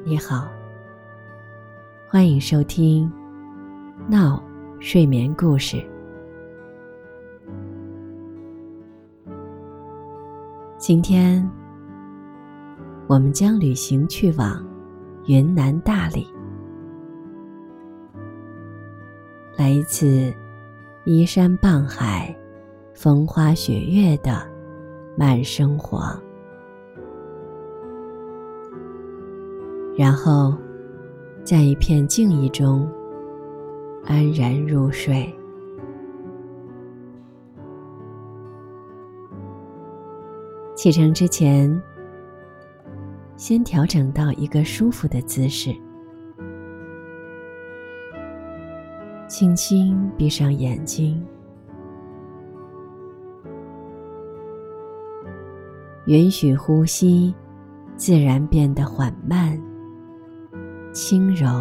你好，欢迎收听闹睡眠故事。今天我们将旅行去往云南大理，来一次依山傍海、风花雪月的慢生活，然后在一片静意中安然入睡。启程之前，先调整到一个舒服的姿势，轻轻闭上眼睛，允许呼吸自然变得缓慢、轻柔，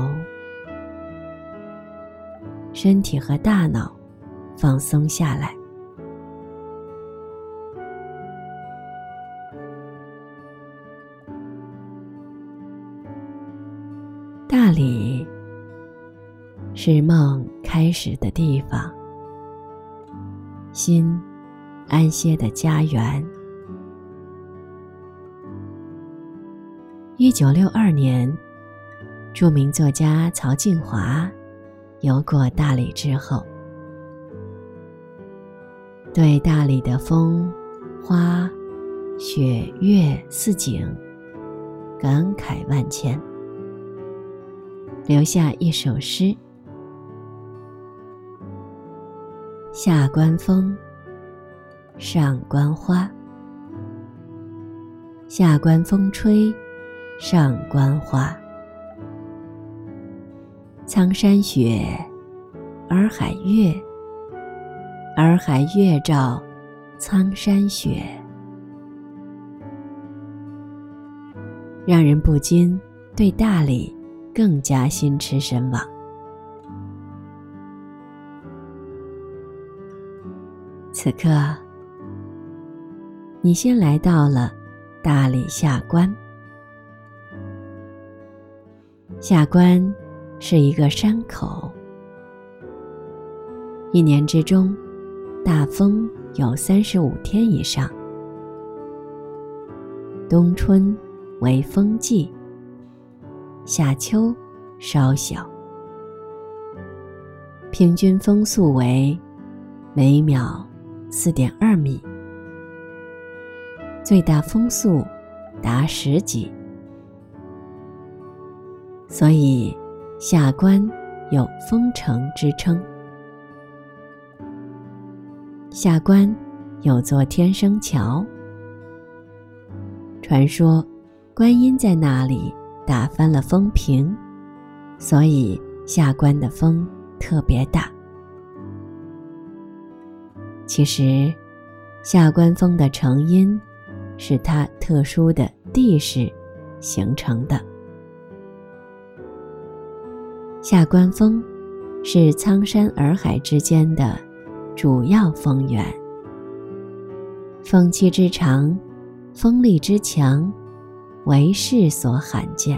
身体和大脑放松下来。大理是梦开始的地方，心安歇的家园。1962年，著名作家曹静华游过大理之后，对大理的风、花、雪、月四景感慨万千，留下一首诗：下观风，上观花，下观风吹，上观花。苍山雪，洱海月，洱海月照苍山雪，让人不禁对大理更加心驰神往。此刻，你先来到了大理下关。下关是一个山口，一年之中，大风有35天以上。冬春为风季，夏秋稍小，平均风速为每秒4.2米，最大风速达10几，所以下关有风城之称。下关有座天生桥，传说观音在那里打翻了风瓶，所以下关的风特别大。其实下关风的成因是它特殊的地势形成的。下关风是苍山洱海之间的主要风源，风期之长，风力之强，为世所罕见。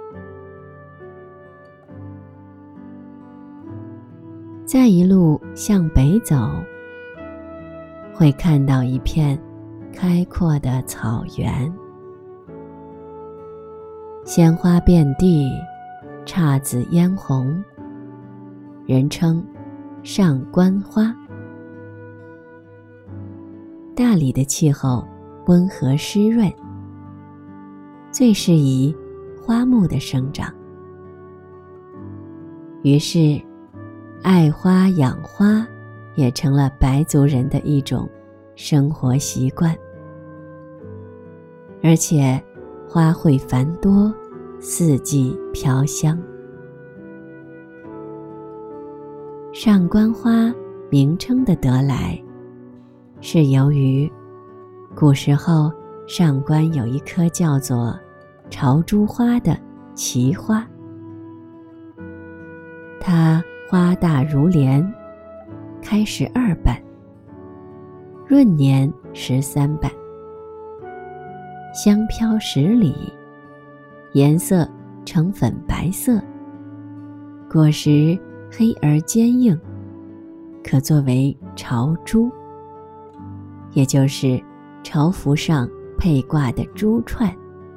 再一路向北走，会看到一片开阔的草原，鲜花遍地，姹紫嫣红，人称上官花。大理的气候温和湿润，最适宜花木的生长，于是爱花养花也成了白族人的一种生活习惯。而且花卉繁多，四季飘香。上官花名称的得来，是由于古时候上关有一棵叫做朝珠花的奇花，它花大如莲，开12瓣，闰年13瓣，香飘10里，颜色呈粉白色，果实黑而坚硬，可作为朝珠，也就是朝服上佩挂的珠串。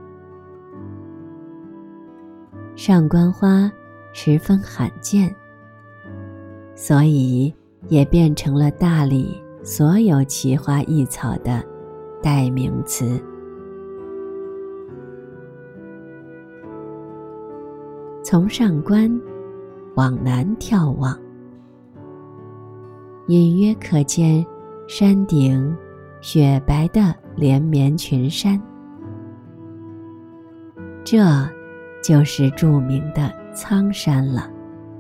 上官花十分罕见，所以也变成了大理所有奇花异草的代名词。从上关往南眺望，隐约可见山顶雪白的连绵群山，这就是著名的苍山了。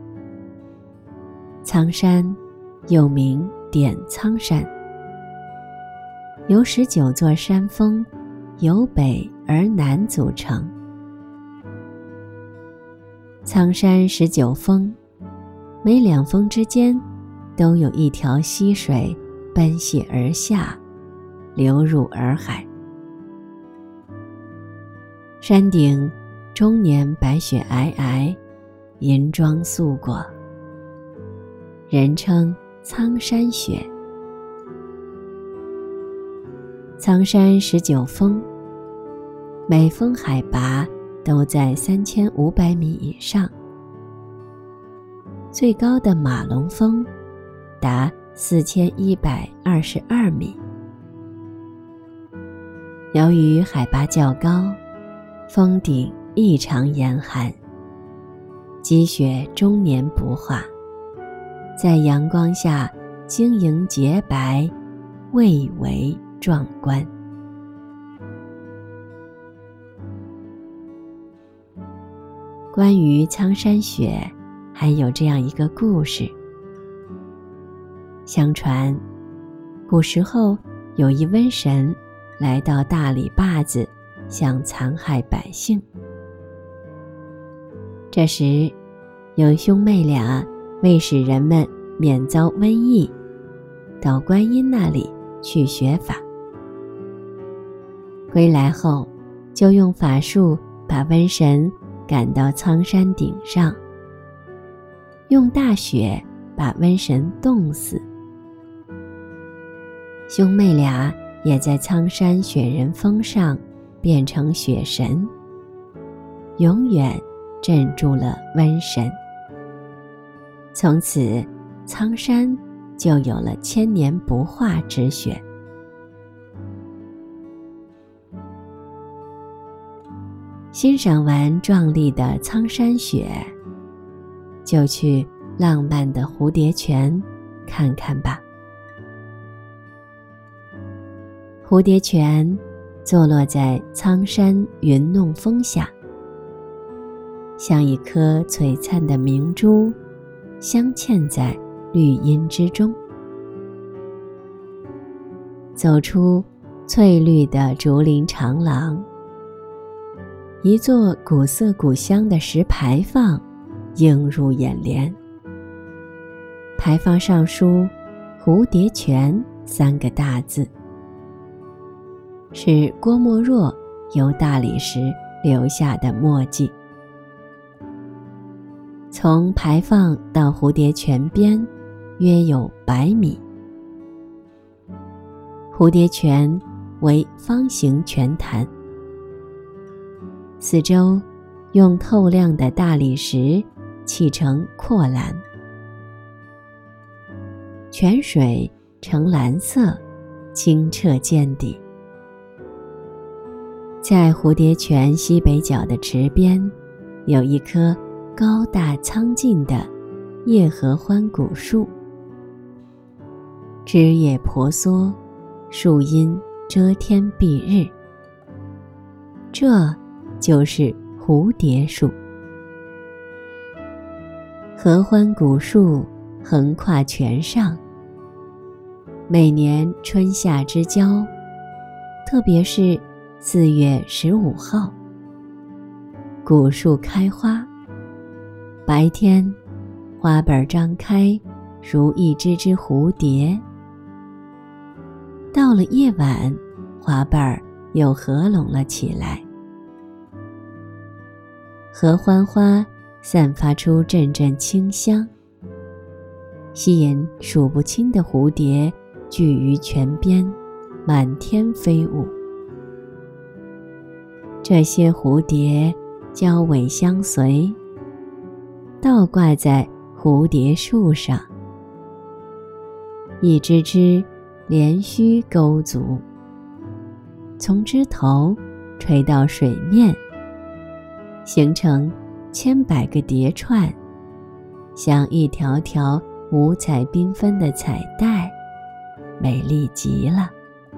苍山又名点苍山，由19座山峰由北而南组成。苍山19峰，每2峰之间都有一条溪水奔泻而下，流入洱海。山顶终年白雪皑皑，银装素裹，人称苍山雪。苍山19峰，每峰海拔都在3500米以上，最高的马龙峰达4122米。由于海拔较高，峰顶异常严寒，积雪终年不化，在阳光下晶莹洁白，蔚为壮观。关于苍山雪还有这样一个故事。相传古时候有一瘟神来到大理坝子，想残害百姓。这时有兄妹俩为使人们免遭瘟疫，到观音那里去学法。归来后就用法术把瘟神赶到苍山顶上，用大雪把瘟神冻死。兄妹俩也在苍山雪人峰上变成雪神，永远镇住了瘟神。从此苍山就有了千年不化之雪。欣赏完壮丽的苍山雪，就去浪漫的蝴蝶泉看看吧。蝴蝶泉坐落在苍山云弄峰下，像一颗璀璨的明珠，镶嵌在绿荫之中。走出翠绿的竹林长廊，一座古色古香的石牌坊映入眼帘，牌坊上书蝴蝶泉3个大字，是郭沫若游大理时留下的墨迹。从牌坊到蝴蝶泉边约有100米。蝴蝶泉为方形泉潭，四周用透亮的大理石砌成阔栏，泉水呈蓝色，清澈见底。在蝴蝶泉西北角的池边，有一棵高大苍劲的叶合欢古树，枝叶婆娑，树荫遮天蔽日，这就是蝴蝶树。合欢古树横跨泉上，每年春夏之交，特别是4月15号，古树开花，白天花瓣张开，如一只只蝴蝶，到了夜晚，花瓣又合拢了起来。 合欢花散发出阵阵清香，吸引数不清的蝴蝶聚于泉边，满天飞舞。这些蝴蝶交尾相随，倒挂在蝴蝶树上，一只只连须勾足，从枝头垂到水面，形成千百个蝶串，像一条条五彩缤纷的彩带，美丽极了。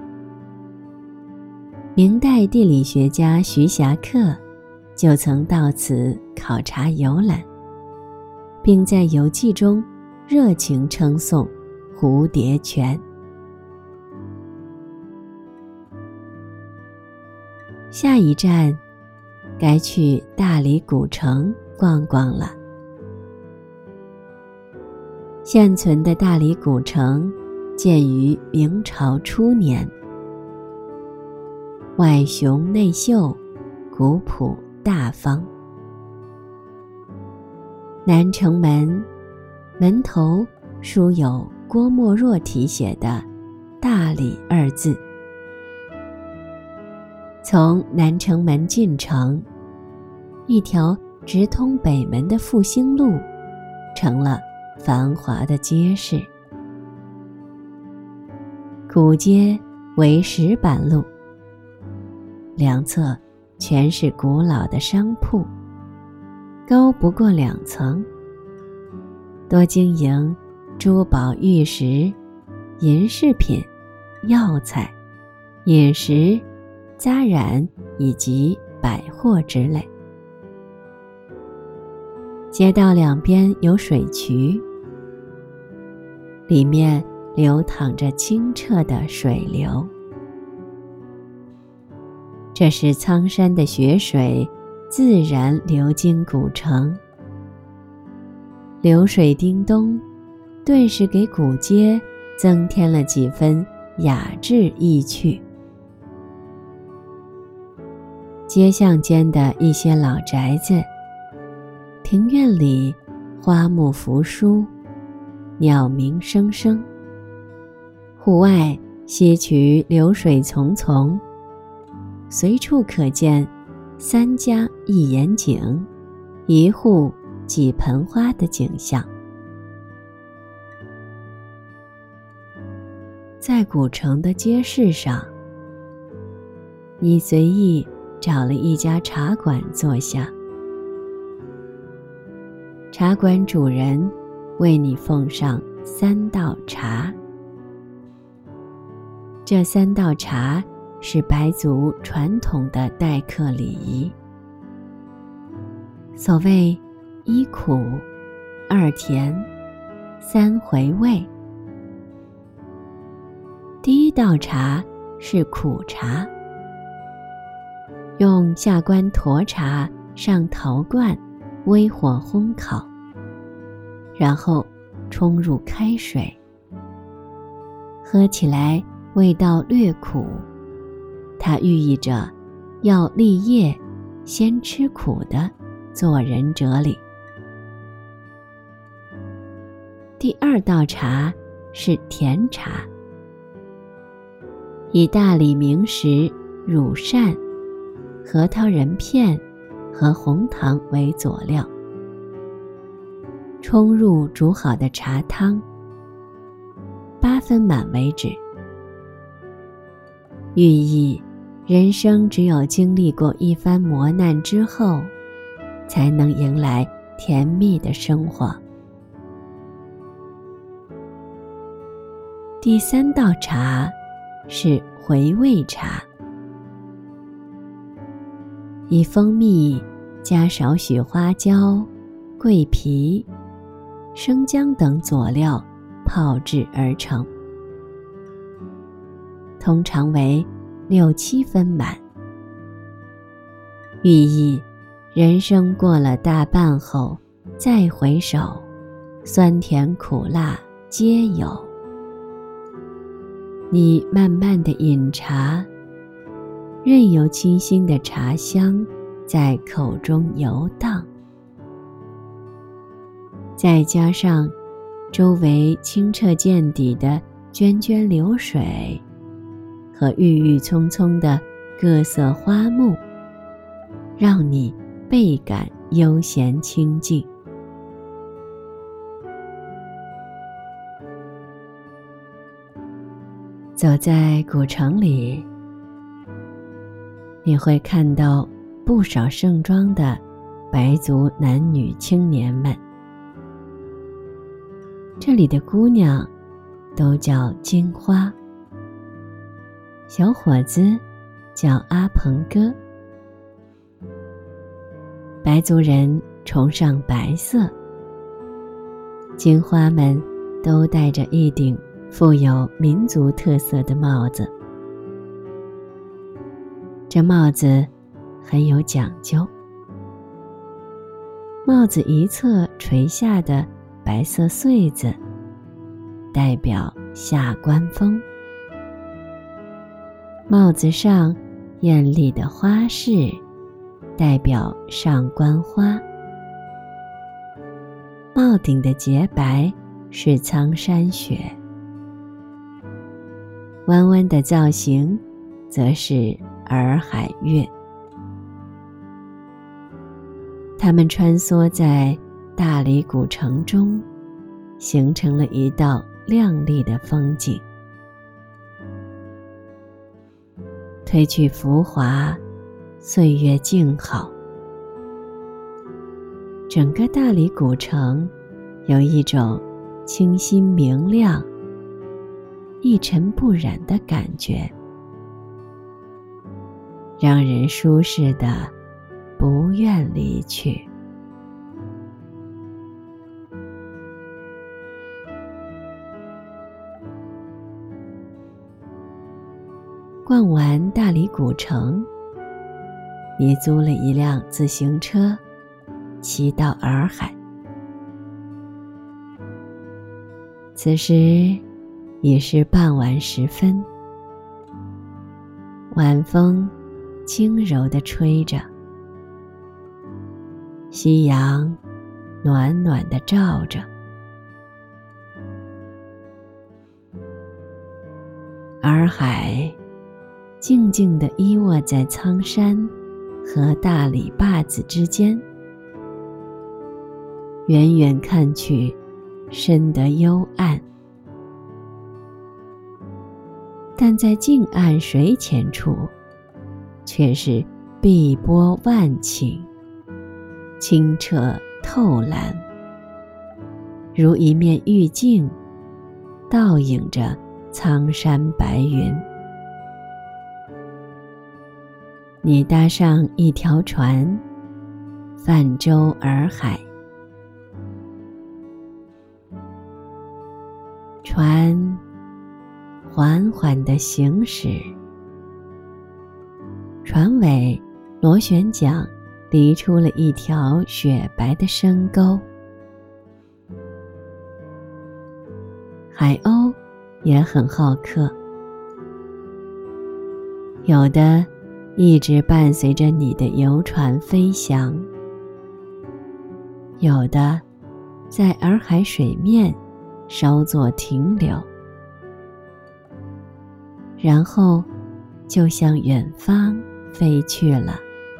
明代地理学家徐霞客就曾到此考察游览，并在游记中热情称颂蝴蝶泉。下一站该去大理古城逛逛了。现存的大理古城建于明朝初年，外雄内秀，古朴大方。南城门门头书有郭沫若题写的大理二字。从南城门进城，一条直通北门的复兴路成了繁华的街市。古街为石板路，两侧全是古老的商铺，高不过2层，多经营珠宝玉石、银饰品、药材、饮食、杂染以及百货之类。街道两边有水渠，里面流淌着清澈的水流，这是苍山的雪水自然流经古城。流水叮咚，顿时给古街增添了几分雅致意趣。街巷间的一些老宅子，庭院里花木扶疏，鸟鸣声声，户外溪渠流水淙淙，随处可见3家1眼井，1户几盆花的景象。在古城的街市上，你随意找了一家茶馆坐下，茶馆主人为你奉上3道茶。这3道茶是白族传统的待客礼仪。所谓1苦2甜3回味。第一道茶是苦茶，用下关沱茶上陶罐微火烘烤，然后冲入开水，喝起来味道略苦，它寓意着要立业先吃苦的做人哲理。第2道茶是甜茶，以大理名实乳扇、核桃仁片和红糖为佐料，冲入煮好的茶汤，8分满为止，寓意人生只有经历过一番磨难之后，才能迎来甜蜜的生活。第3道茶是回味茶，以蜂蜜加少许花椒、桂皮、生姜等佐料泡制而成，通常为6、7分满，寓意人生过了大半后再回首，酸甜苦辣皆有。你慢慢地饮茶，任由清新的茶香在口中游荡。再加上周围清澈见底的涓涓流水和郁郁葱葱的各色花木，让你倍感悠闲清静。走在古城里，你会看到不少盛装的白族男女青年们。这里的姑娘都叫金花，小伙子叫阿鹏哥。白族人崇尚白色，金花们都戴着一顶富有民族特色的帽子。这帽子很有讲究，帽子一侧垂下的白色穗子代表下关风，帽子上艳丽的花饰代表上关花，帽顶的洁白是苍山雪，弯弯的造型则是洱海月。它们穿梭在大理古城中，形成了一道亮丽的风景。褪去浮华，岁月静好，整个大理古城有一种清新明亮、一尘不染的感觉，让人舒适的不愿离去。逛完大理古城，你租了一辆自行车，骑到洱海。此时已是傍晚时分，晚风轻柔地吹着，夕阳暖暖地照着。洱海静静地依卧在苍山和大理坝子之间，远远看去深得幽暗，但在近岸水浅处却是碧波万顷，清澈透蓝，如一面玉镜，倒映着苍山白云。你搭上一条船，泛舟洱海。船缓缓地行驶，船尾螺旋桨离出了一条雪白的深沟。海鸥也很好客，有的一直伴随着你的游船飞翔，有的在洱海水面稍作停留，然后就向远方飞去了。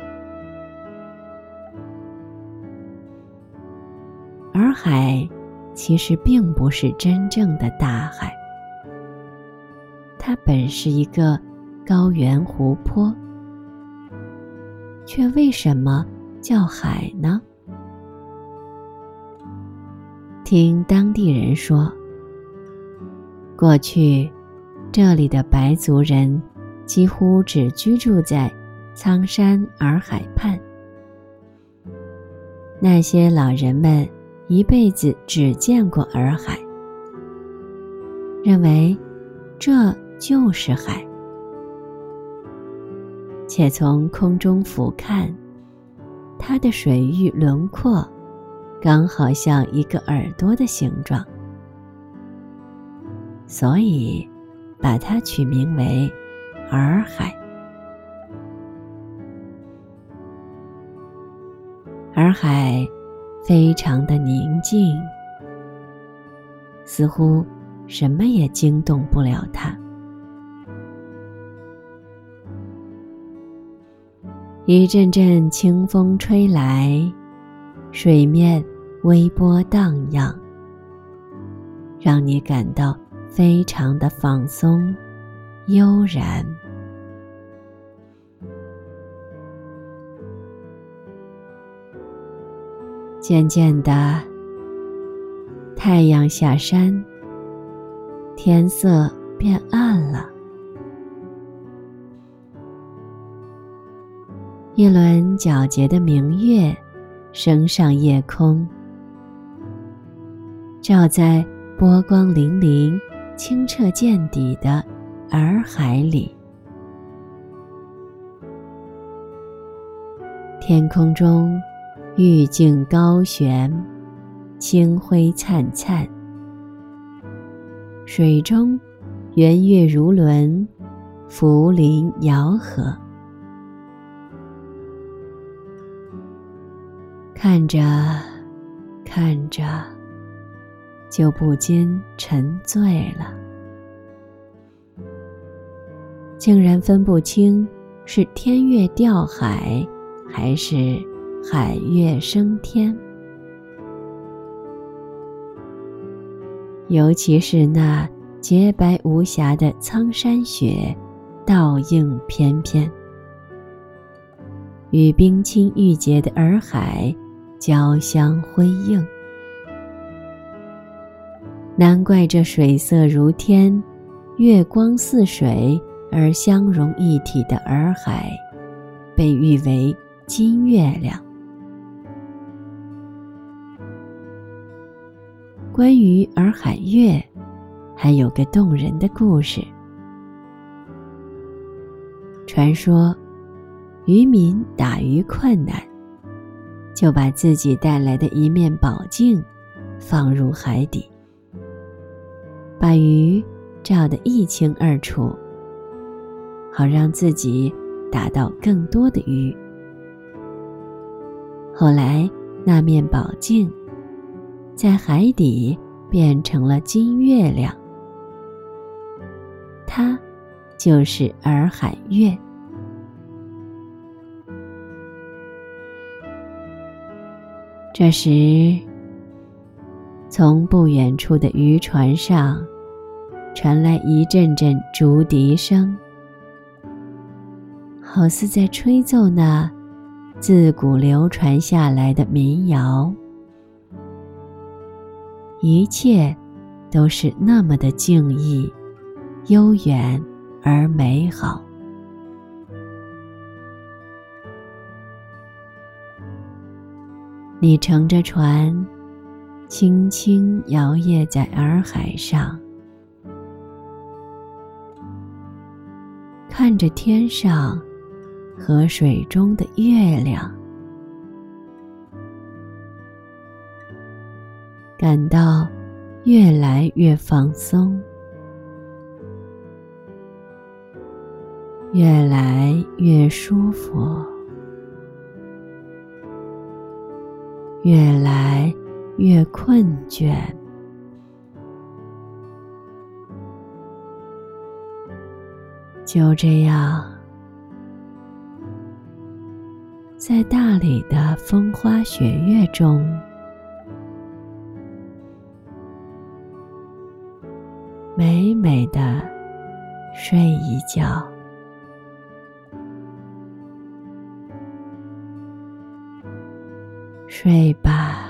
洱海其实并不是真正的大海，它本是一个高原湖泊，却为什么叫海呢？听当地人说，过去这里的白族人几乎只居住在苍山洱海畔，那些老人们一辈子只见过洱海，认为这就是海，且从空中俯瞰，它的水域轮廓刚好像一个耳朵的形状，所以把它取名为洱海。 洱海非常的宁静，似乎什么也惊动不了它。一阵阵清风吹来，水面微波荡漾，让你感到非常的放松、悠然。渐渐的，太阳下山，天色变暗了。一轮皎洁的明月升上夜空，照在波光粼粼、清澈见底的洱海里。天空中玉镜高悬，清辉灿灿，水中圆月如轮，浮林摇合。看着看着，就不禁沉醉了，竟然分不清是天月掉海，还是海月升天。尤其是那洁白无瑕的苍山雪，倒映翩翩，与冰清玉洁的洱海交相辉映。难怪这水色如天、月光似水而相融一体的洱海，被誉为金月亮。关于洱海月，还有个动人的故事。传说，渔民打鱼困难，就把自己带来的一面宝镜放入海底，把鱼照得一清二楚，好让自己打到更多的鱼。后来那面宝镜在海底变成了金月亮，它就是洱海月。这时，从不远处的渔船上传来一阵阵竹笛声，好似在吹奏那自古流传下来的民谣。一切都是那么的静谧、悠远而美好。你乘着船，轻轻摇曳在洱海上，看着天上和水中的月亮，感到越来越放松，越来越舒服，越来越困倦。就这样，在大理的风花雪月中，美美的睡一觉。睡吧，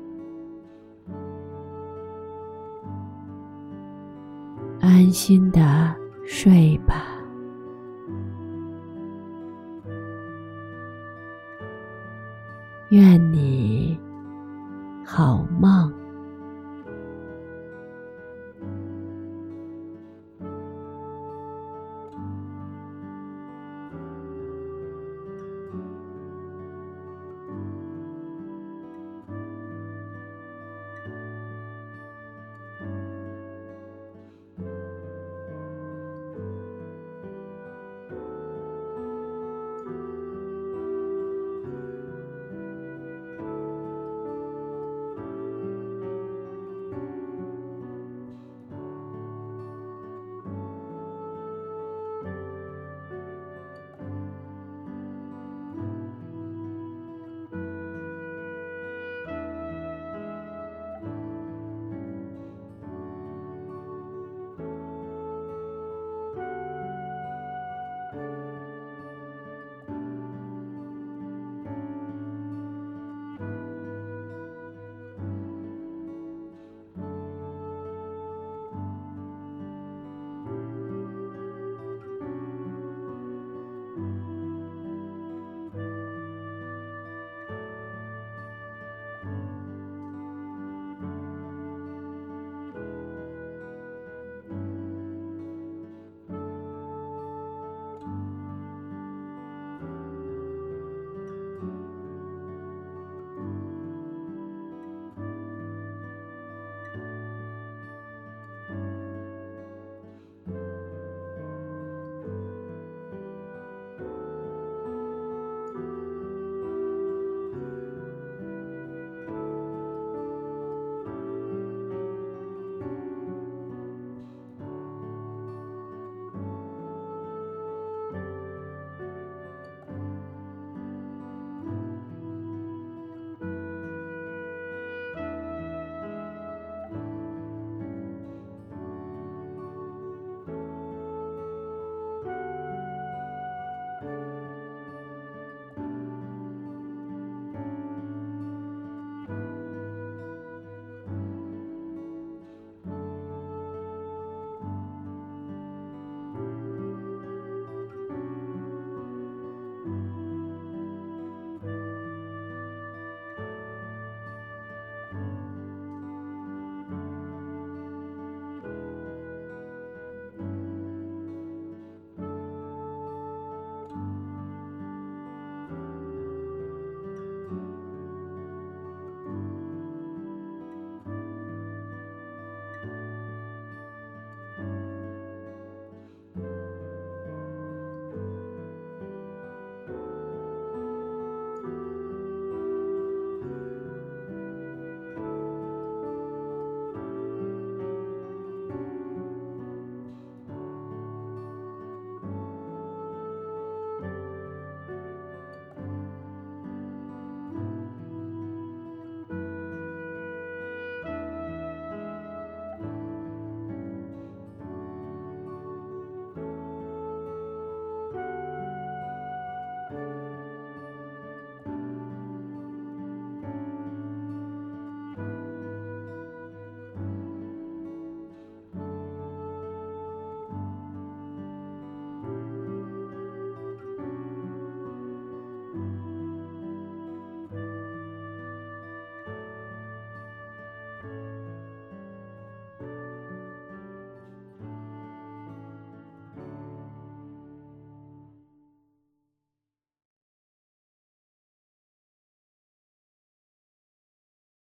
安心的睡吧。愿你好梦。